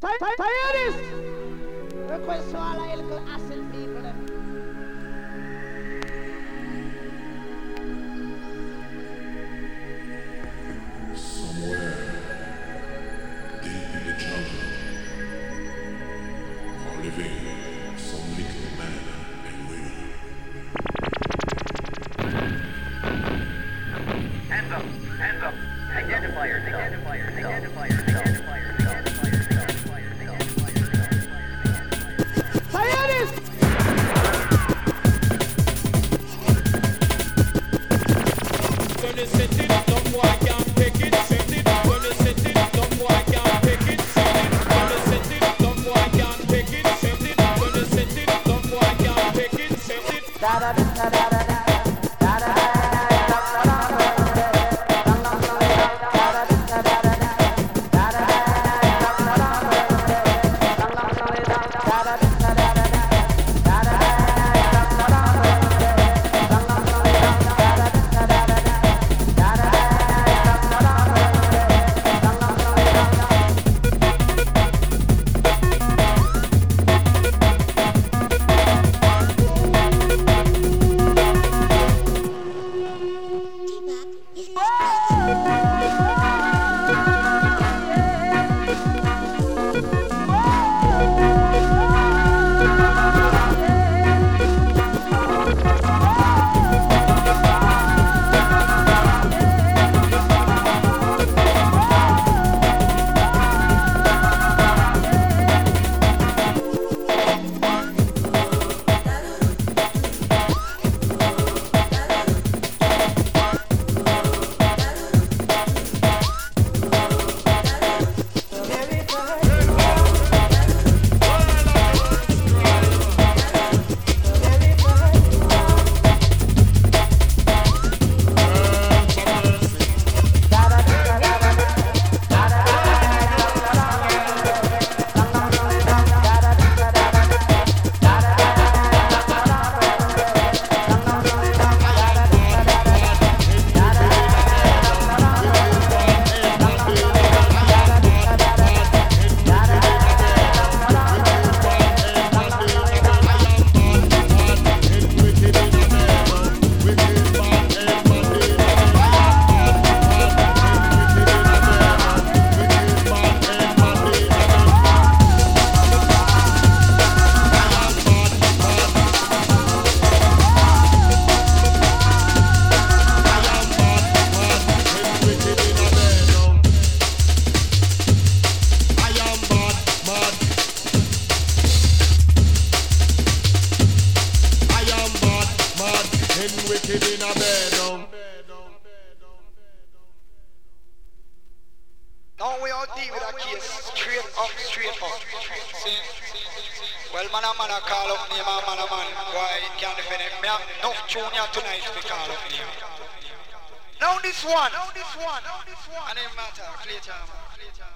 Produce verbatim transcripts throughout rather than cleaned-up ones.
Tired this. Request to all our little acid people. Them. Somewhere deep in the jungle are living some little men and women. Hands up, hands up. Identifiers, identifiers, identifiers, identifiers, identifiers, Tired this. Gonna set it, some boy can't take it, set it. Gonna set it, some boy can't take it, set it. Gonna set it, some boy can't take it, set it. Gonna set it, some boy can't take it, set it. Da da da da da da. Now we all deal with a case straight up, straight up. See? Well, man, a man a call up name, a man a man. Why it can't defend it? Me have enough junior tonight to call up name. Now this one. Now this one. Now this one. And it matter. Clear time. Clear time.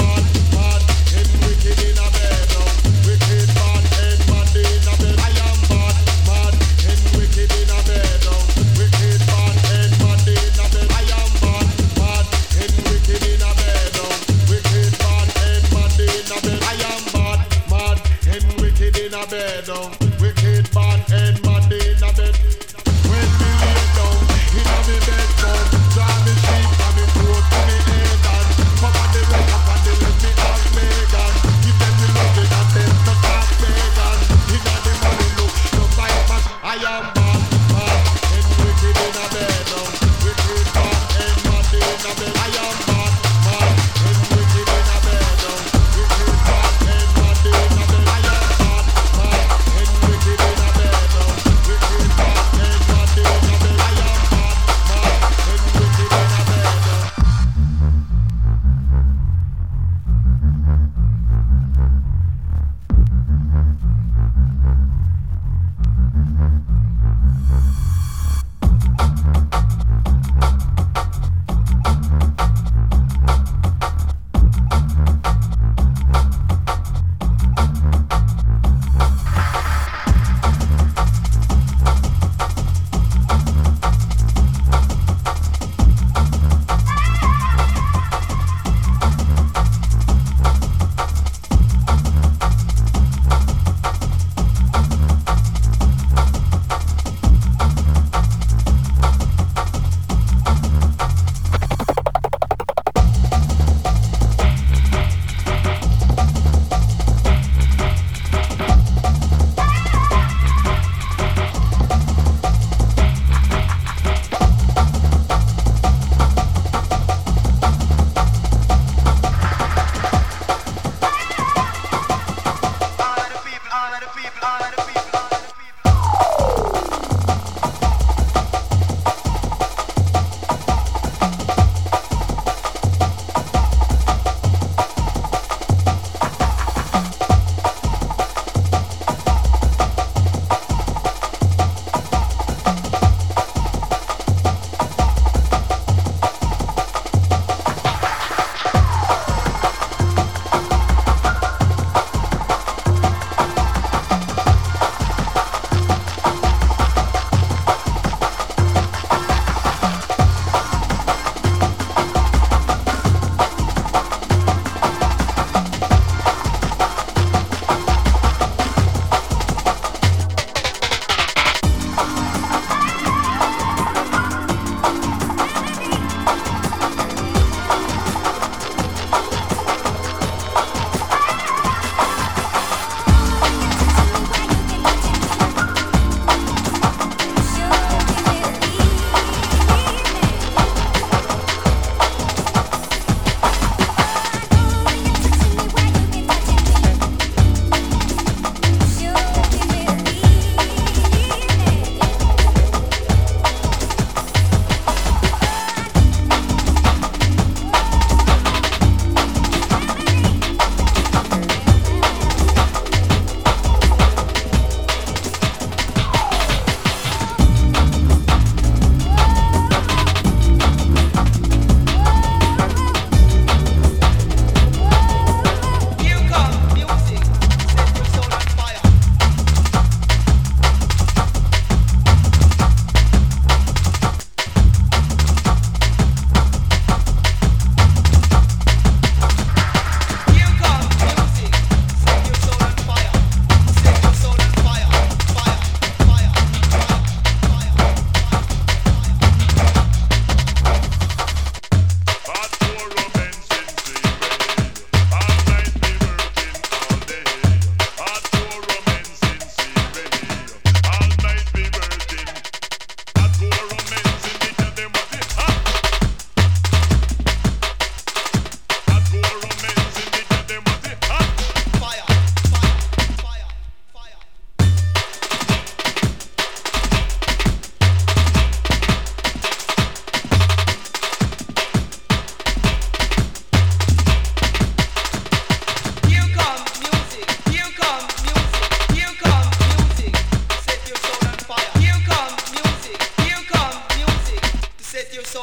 Wicked in a bed, wicked man and mad in a bed. I am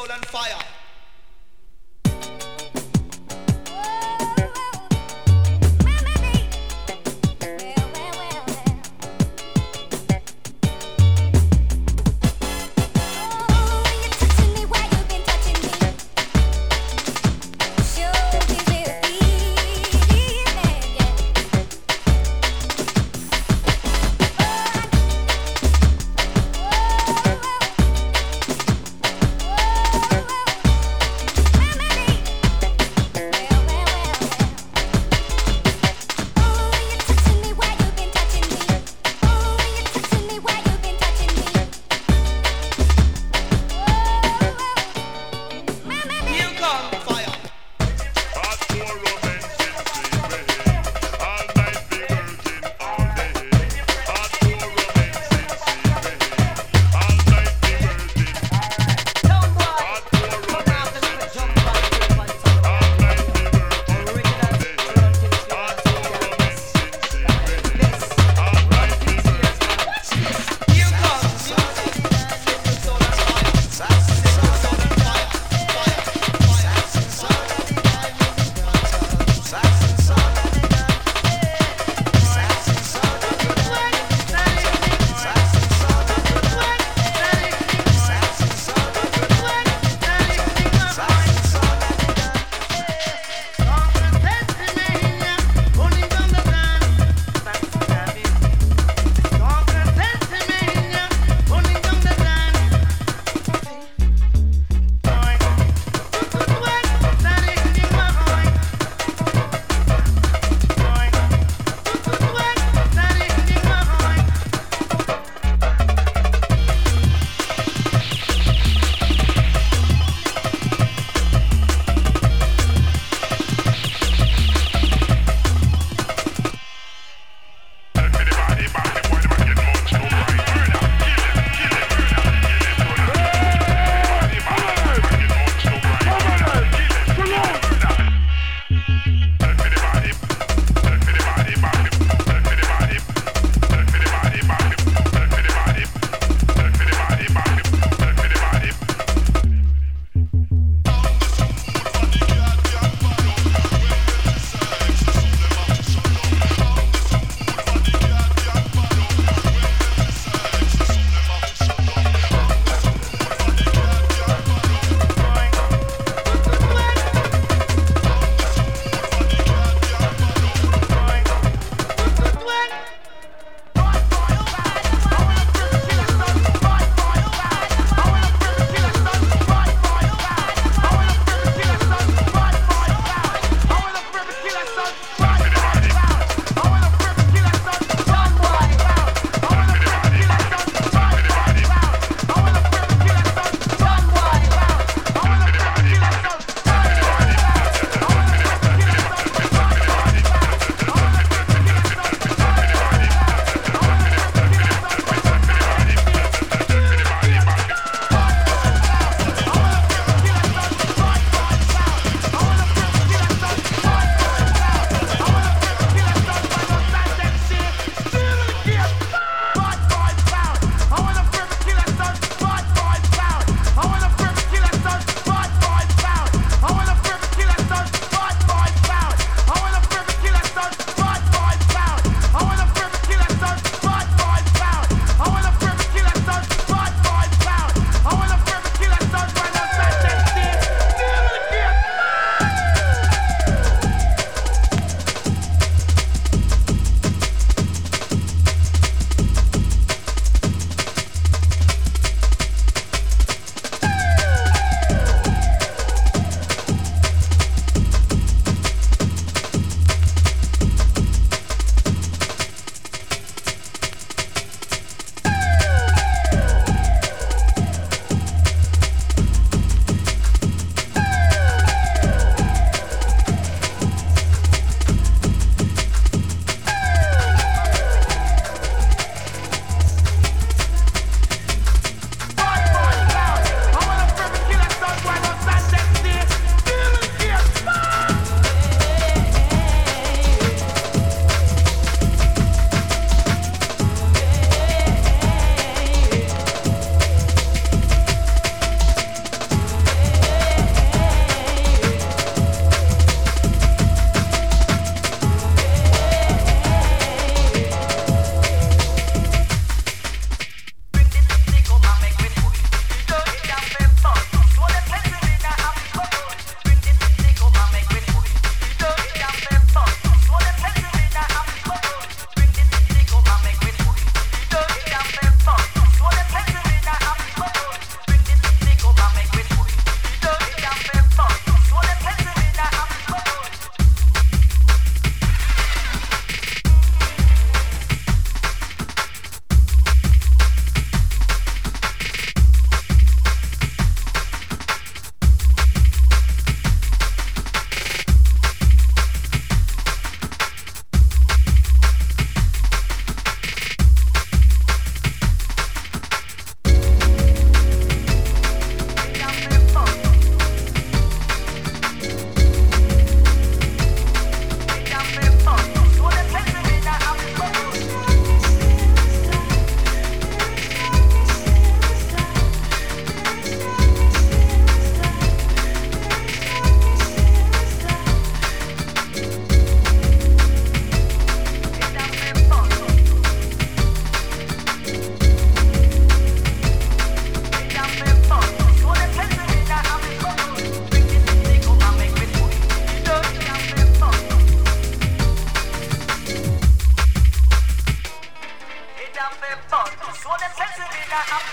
soul and fire. Oh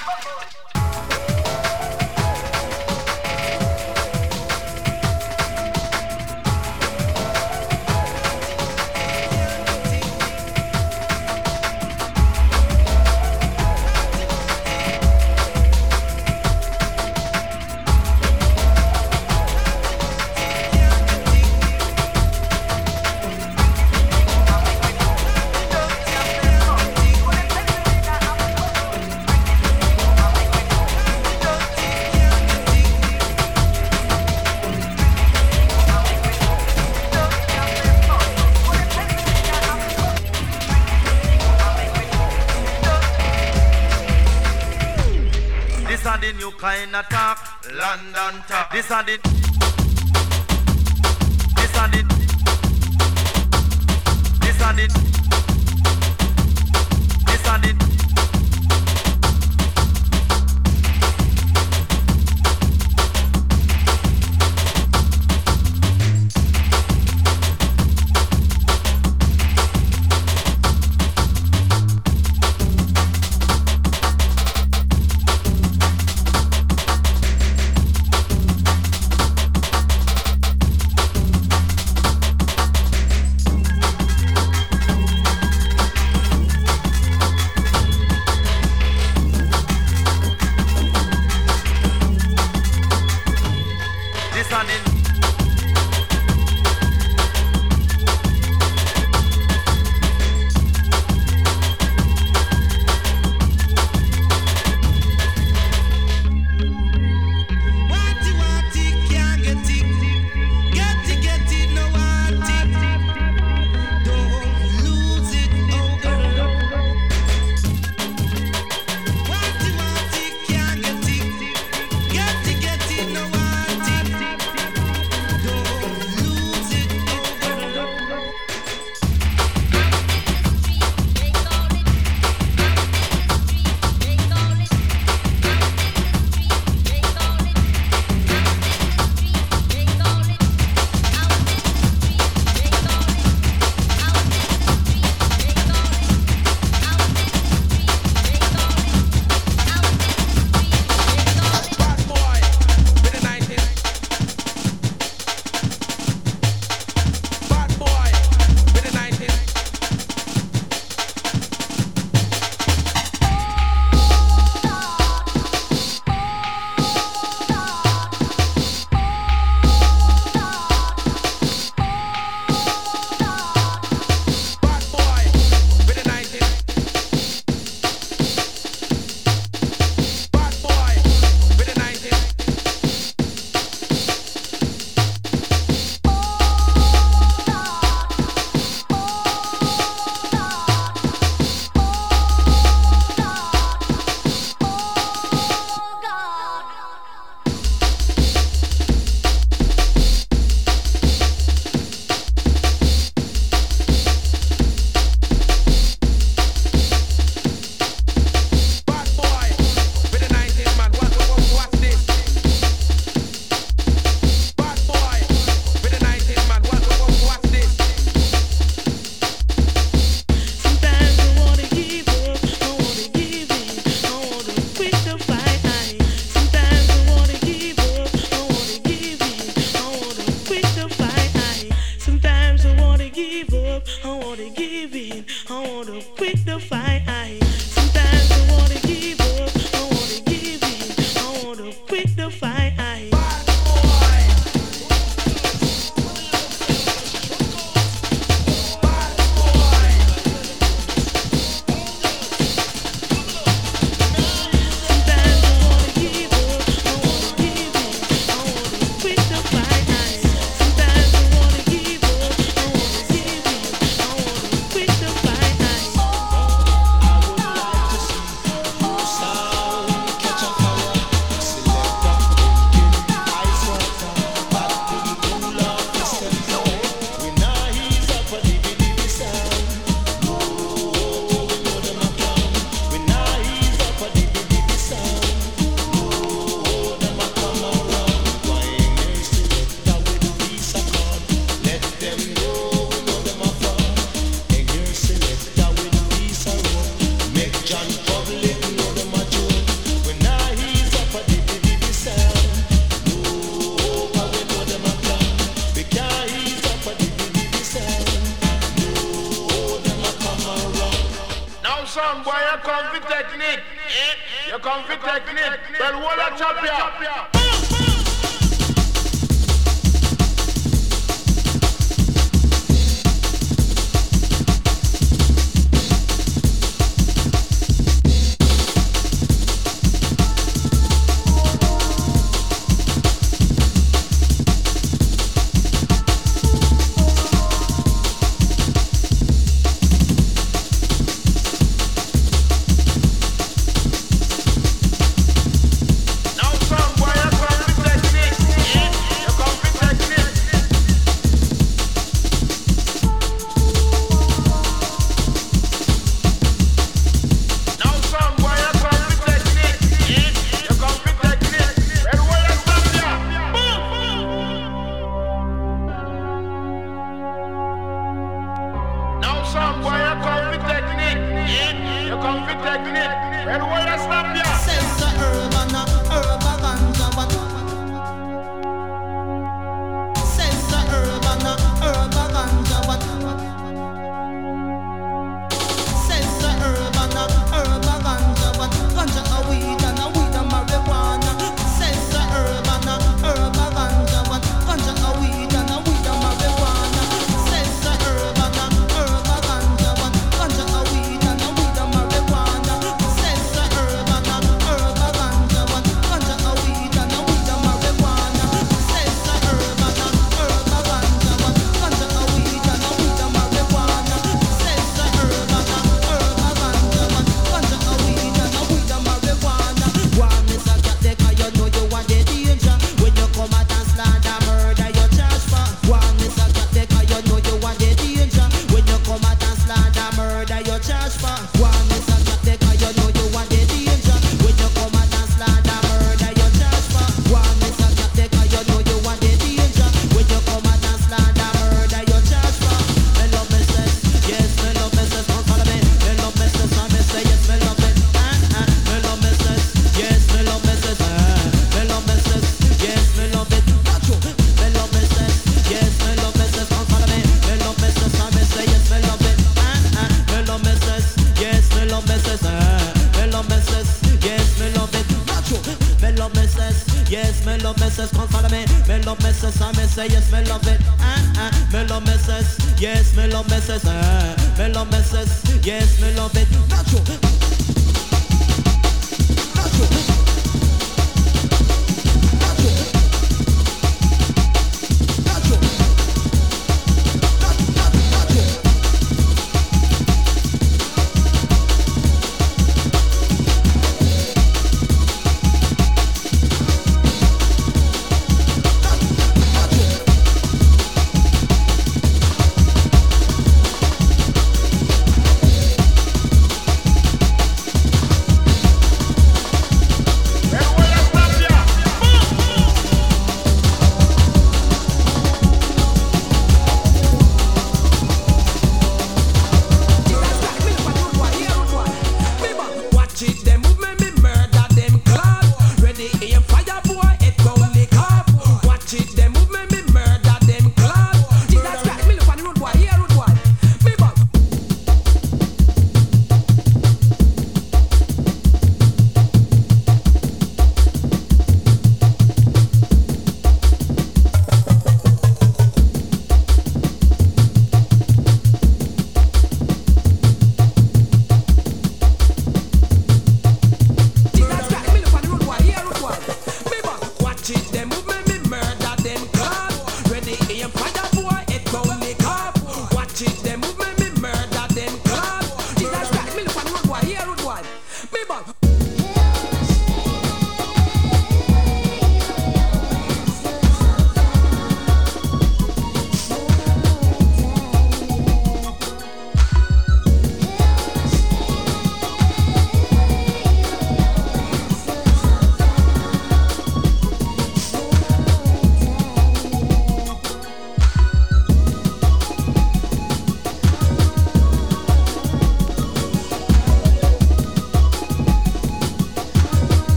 Kind of talk, London talk. This and it. This and it. This and it. This and it. You come for technique. Well, what a champion.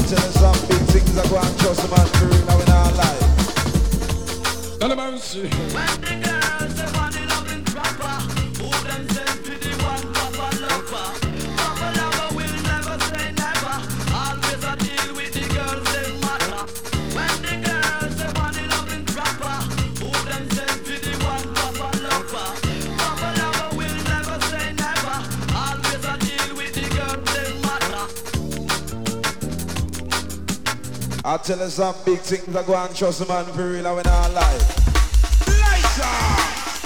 tell you some big things are going to trust the man for real now in our life. Tell them I'm see. When the girls they want it up in proper, who themselves to the one proper lover. Proper lover will never say never. Always a deal with the girls they matter. When the girls they want it up in proper, who themselves to the one proper lover. Proper lover will never say never. Always a deal with the girls they matter. I tell you some big things are going to trust the man for real now in our life. Lights on!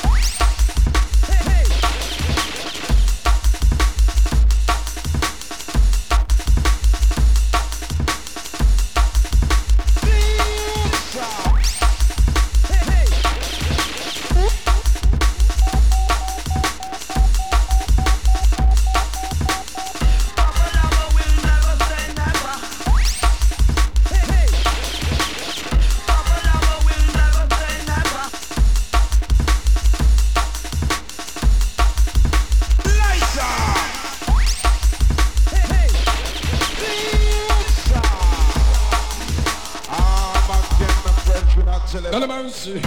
Tell them I'm see.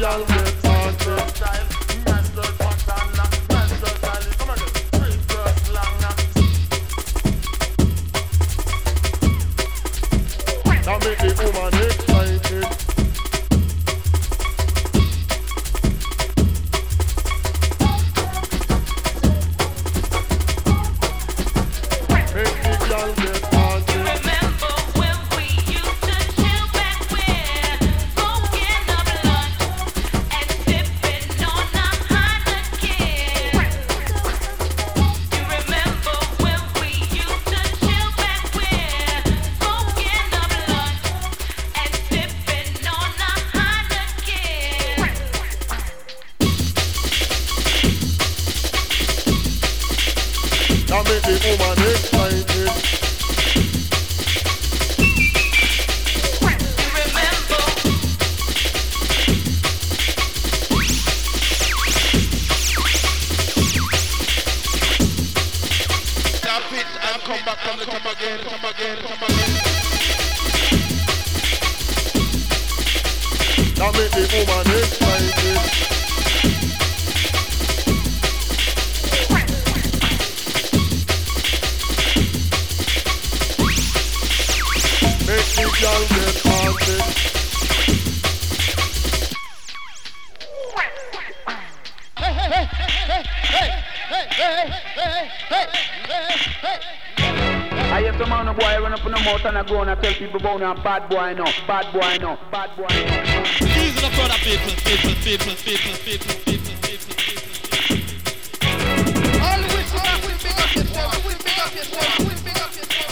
girl get haunted. Master pattern, master style. Come on, three girls long now. Now make the woman excited. Make the girl get haunted. Remember when we used to chill back when smoking up lunch and sipping on a Heineken. You remember when we used to chill back when smoking up lunch and sipping on a Heineken. Now make the woman excited. You remember Stop it and come back from the top again, come again, come again. Now make the woman excited. Make the girl get haunted. I hear some man a boy run up in the mouth and I go and I tell people about now bad boy no, bad boy no, bad boy no. These are the product people, people, people, people, people, people, people, people. Always have to pick up yourself, we pick up yourself, we pick up yourself.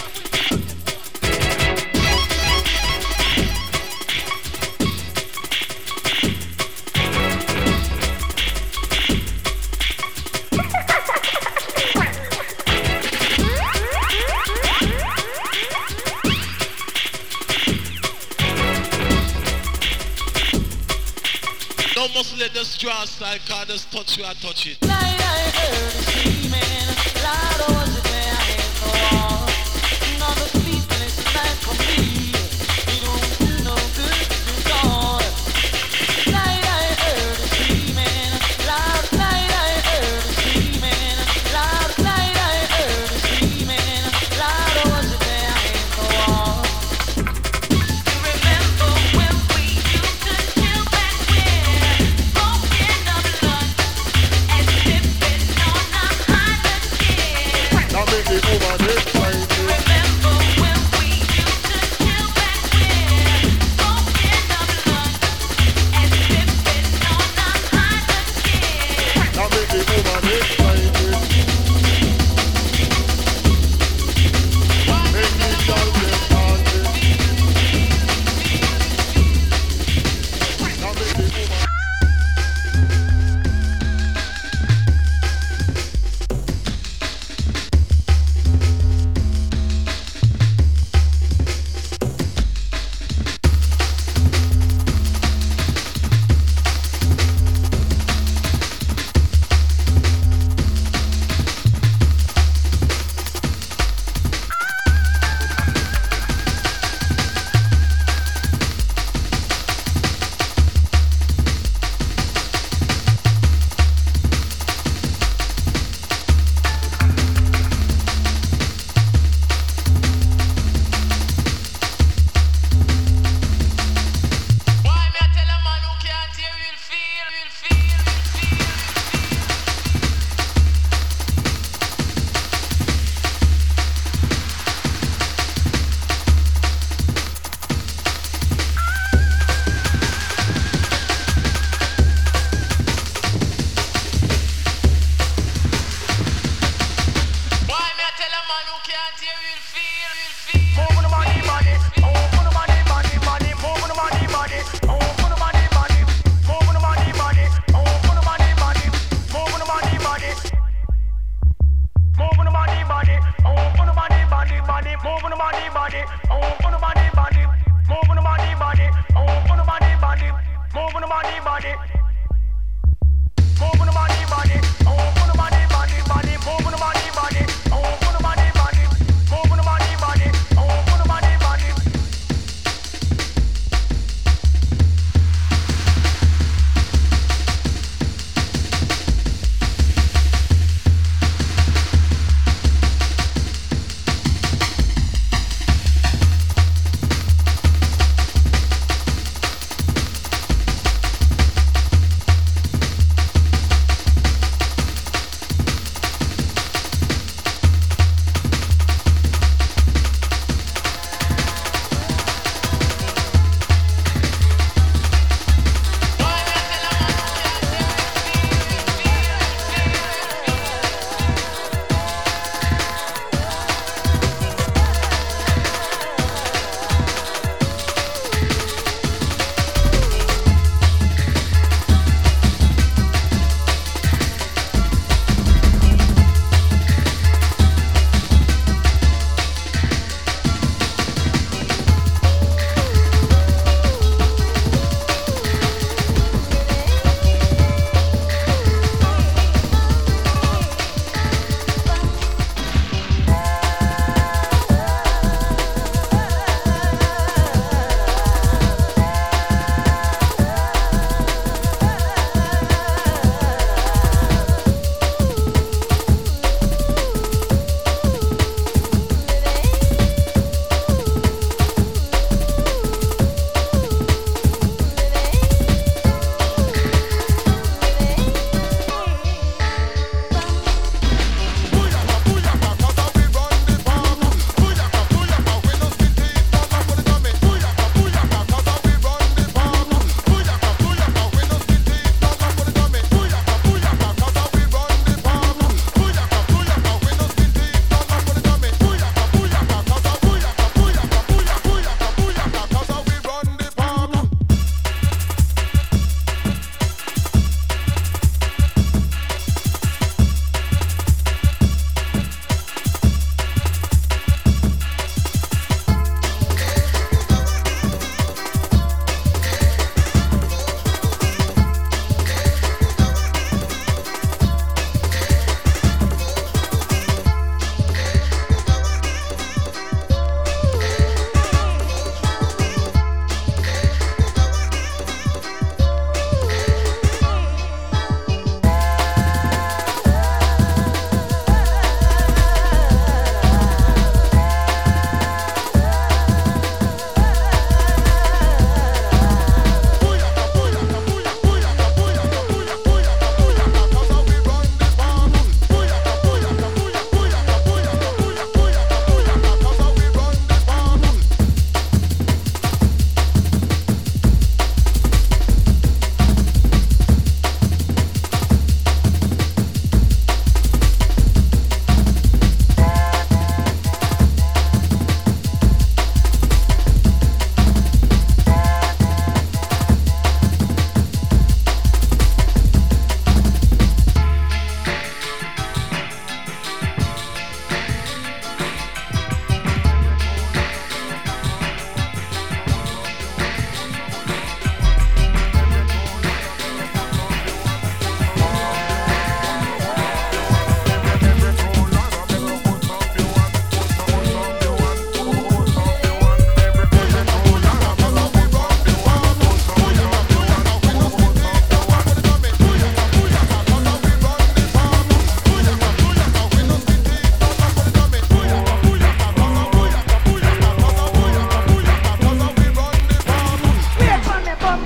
Don't must let this draw style, cause this touch you, I touch it. Night I heard it screaming, loud was it there in the wall. Now the sleepless night for me, it don't do no good to dawn. Night I heard it screaming, loud. Night I heard it screaming, loud. Night I heard it screaming, loud was it there in the wall. You remember when we used to chill back when smoking up lunch and sipping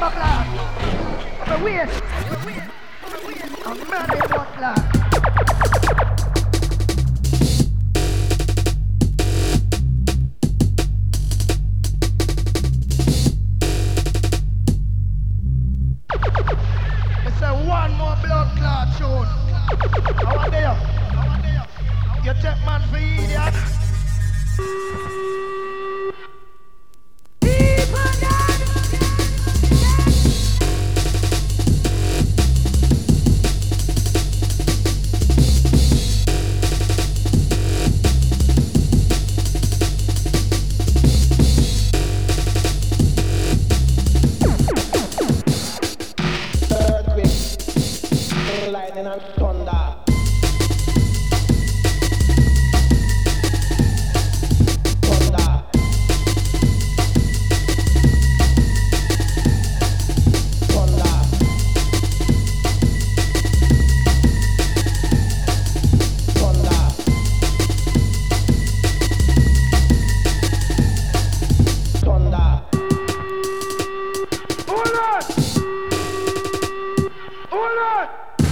bomba class. But wait. I'm mad at what class. One more blood clot shoot. How are they? You take man for idiot. Lightning and thunder. Thunder. Thunder. Thunder. Thunder. Hold on! Hold on!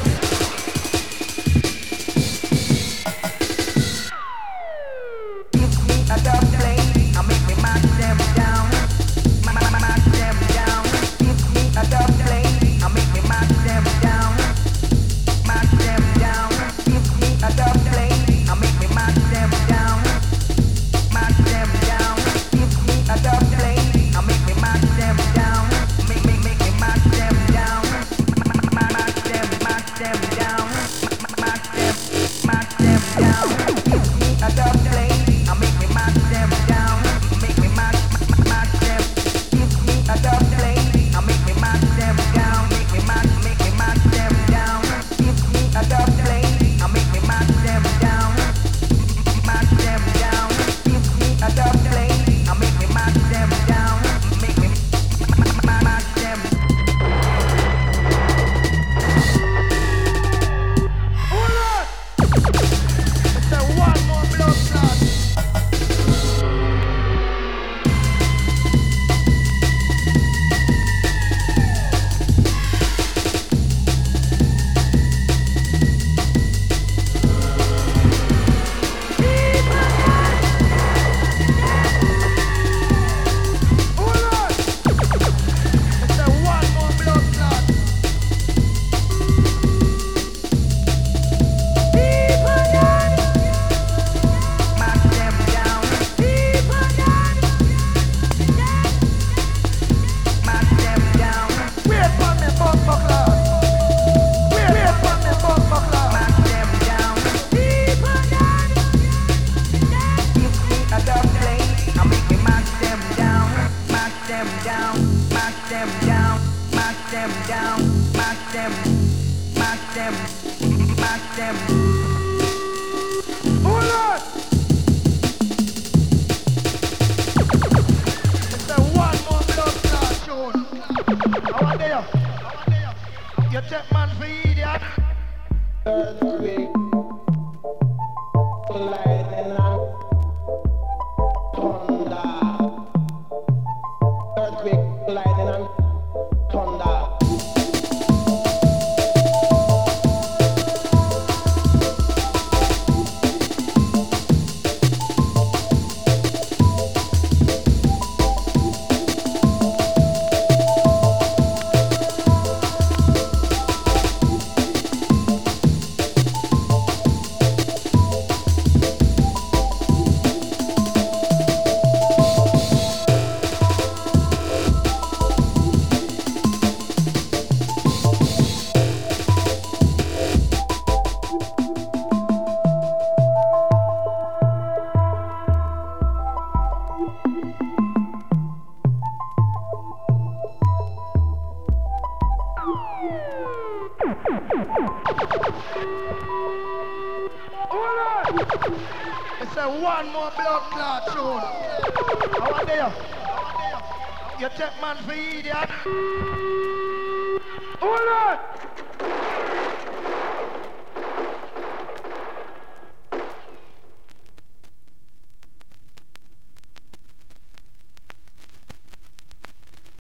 You take man for idiot. Earthquake, lightning and thunder. Earthquake, lightning and thunder. It's a one more blood clot tune. How are they? You take man for idiot. Hold on!